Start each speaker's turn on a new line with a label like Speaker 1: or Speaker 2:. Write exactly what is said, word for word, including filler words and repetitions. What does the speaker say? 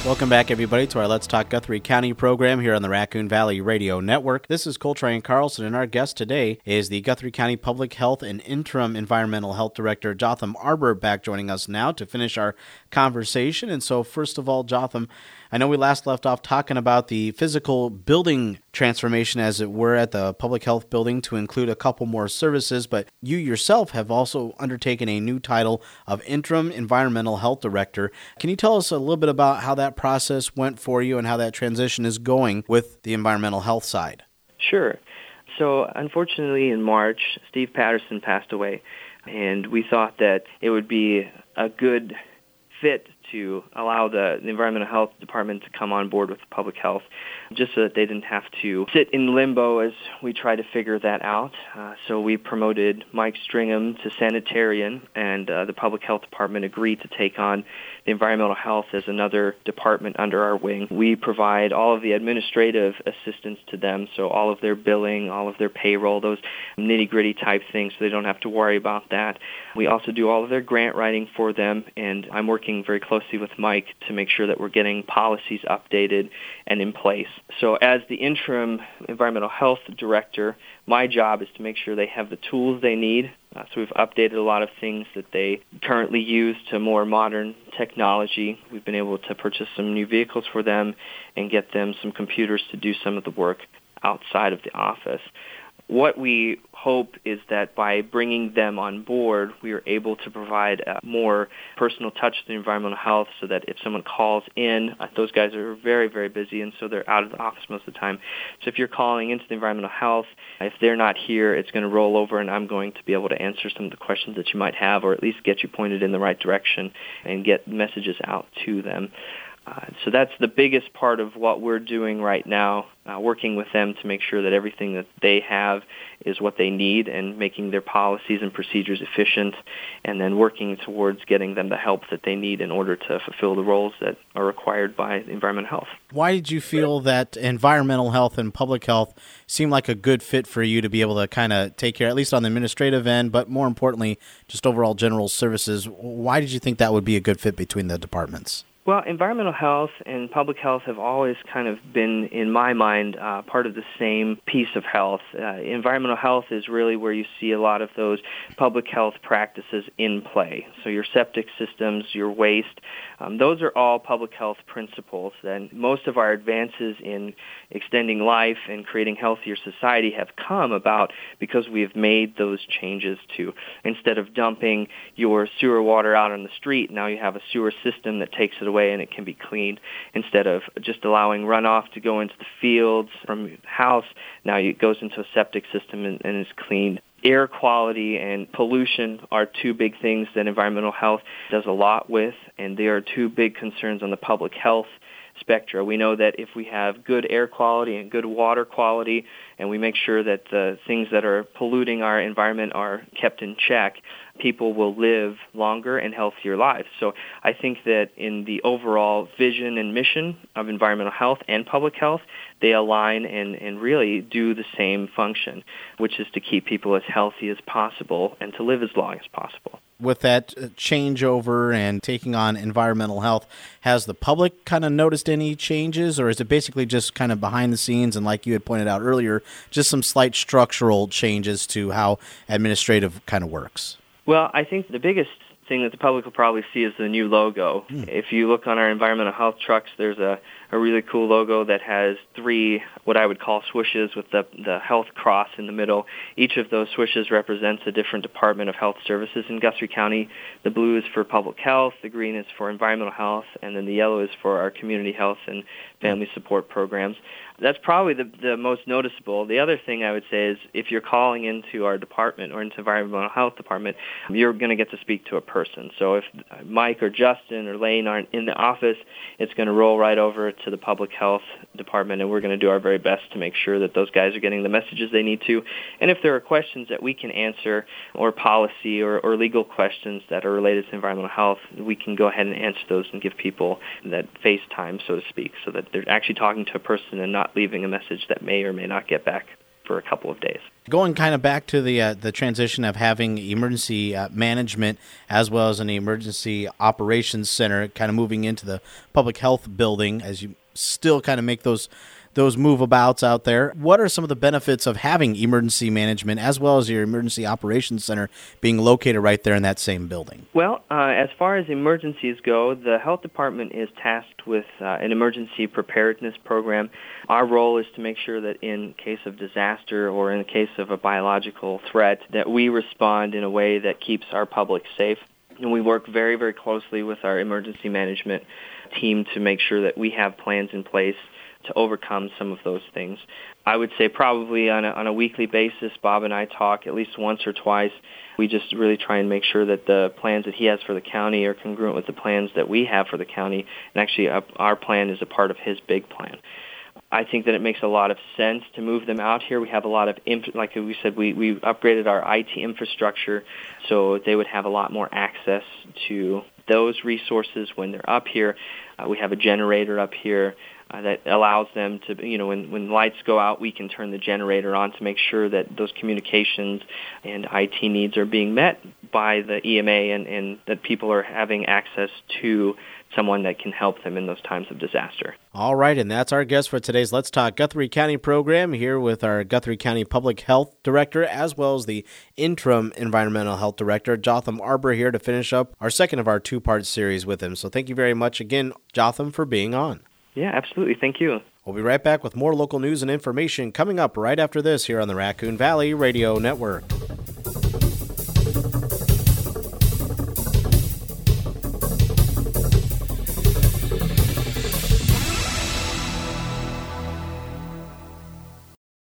Speaker 1: Welcome back, everybody, to our Let's Talk Guthrie County program here on the Raccoon Valley Radio Network. This is Coltrane Carlson, and our guest today is the Guthrie County Public Health and Interim Environmental Health Director, Jotham Arbor, back joining us now to finish our conversation. And so, first of all, Jotham, I know we last left off talking about the physical building transformation, as it were, at the public health building to include a couple more services, but you yourself have also undertaken a new title of Interim Environmental Health Director. Can you tell us a little bit about how that process went for you and how that transition is going with the environmental health side?
Speaker 2: Sure. So, unfortunately, in March, Steve Patterson passed away, and we thought that it would be a good fit to allow the, the Environmental Health Department to come on board with public health, just so that they didn't have to sit in limbo as we try to figure that out. Uh, so we promoted Mike Stringham to sanitarian, and uh, the Public Health Department agreed to take on the environmental health as another department under our wing. We provide all of the administrative assistance to them, so all of their billing, all of their payroll, those nitty-gritty type things, so they don't have to worry about that. We also do all of their grant writing for them, and I'm working very closely with Mike to make sure that we're getting policies updated and in place. So as the interim environmental health director, my job is to make sure they have the tools they need. Uh, so we've updated a lot of things that they currently use to more modern technology. We've been able to purchase some new vehicles for them and get them some computers to do some of the work outside of the office. What we hope is that by bringing them on board, we are able to provide a more personal touch to the environmental health, so that if someone calls in, uh, those guys are very, very busy, and so they're out of the office most of the time. So if you're calling into the environmental health, if they're not here, it's going to roll over, and I'm going to be able to answer some of the questions that you might have, or at least get you pointed in the right direction and get messages out to them. Uh, so that's the biggest part of what we're doing right now, uh, working with them to make sure that everything that they have is what they need, and making their policies and procedures efficient, and then working towards getting them the help that they need in order to fulfill the roles that are required by environmental health.
Speaker 1: Why did you feel that environmental health and public health seemed like a good fit for you to be able to kind of take care, at least on the administrative end, but more importantly, just overall general services? Why did you think that would be a good fit between the departments?
Speaker 2: Well, environmental health and public health have always kind of been, in my mind, uh, part of the same piece of health. Uh, environmental health is really where you see a lot of those public health practices in play. So your septic systems, your waste, um, those are all public health principles. And most of our advances in extending life and creating healthier society have come about because we have made those changes to, instead of dumping your sewer water out on the street, now you have a sewer system that takes it away and it can be cleaned. Instead of just allowing runoff to go into the fields from your house, now it goes into a septic system and, and is cleaned. Air quality and pollution are two big things that environmental health does a lot with, and they are two big concerns on the public health spectra. We know that if we have good air quality and good water quality, and we make sure that the things that are polluting our environment are kept in check, people will live longer and healthier lives. So I think that in the overall vision and mission of environmental health and public health, they align and, and really do the same function, which is to keep people as healthy as possible and to live as long as possible.
Speaker 1: With that changeover and taking on environmental health, has the public kind of noticed any changes, or is it basically just kind of behind the scenes and, like you had pointed out earlier, just some slight structural changes to how administrative kind of works?
Speaker 2: Well, I think the biggest thing that the public will probably see is the new logo. Mm. If you look on our environmental health trucks, there's a, a really cool logo that has three what I would call swooshes with the, the health cross in the middle. Each of those swooshes represents a different department of health services in Guthrie County. The blue is for public health, the green is for environmental health, and then the yellow is for our community health and family support programs. That's probably the, the most noticeable. The other thing I would say is if you're calling into our department or into environmental health department, you're going to get to speak to a person. So if Mike or Justin or Lane aren't in the office, it's going to roll right over to the public health department, and we're going to do our very best to make sure that those guys are getting the messages they need to. And if there are questions that we can answer, or policy or, or legal questions that are related to environmental health, we can go ahead and answer those and give people that face time, so to speak, so that they're actually talking to a person and not leaving a message that may or may not get back. for a couple of days.
Speaker 1: Going kind of back to the uh, the transition of having emergency uh, management as well as an emergency operations center, kind of moving into the public health building as you still kind of make those those move abouts out there. What are some of the benefits of having emergency management as well as your emergency operations center being located right there in that same building?
Speaker 2: Well, uh, as far as emergencies go, the health department is tasked with uh, an emergency preparedness program. Our role is to make sure that in case of disaster or in the case of a biological threat, that we respond in a way that keeps our public safe. And we work very, very closely with our emergency management team to make sure that we have plans in place to overcome some of those things. I would say probably on a, on a weekly basis, Bob and I talk at least once or twice. We just really try and make sure that the plans that he has for the county are congruent with the plans that we have for the county, and actually uh, our plan is a part of his big plan. I think that it makes a lot of sense to move them out here. We have a lot of, inf- like we said, we, we upgraded our I T infrastructure so they would have a lot more access to those resources when they're up here. Uh, we have a generator up here uh, that allows them to, you know, when, when lights go out, we can turn the generator on to make sure that those communications and I T needs are being met by the E M A and, and that people are having access to someone that can help them in those times of disaster.
Speaker 1: All right, and that's our guest for today's Let's Talk Guthrie County program, here with our Guthrie County Public Health Director as well as the Interim Environmental Health Director, Jotham Arbour, here to finish up our second of our two-part series with him. So thank you very much again, Jotham, for being on.
Speaker 2: Yeah, absolutely. Thank you.
Speaker 1: We'll be right back with more local news and information coming up right after this here on the Raccoon Valley Radio Network.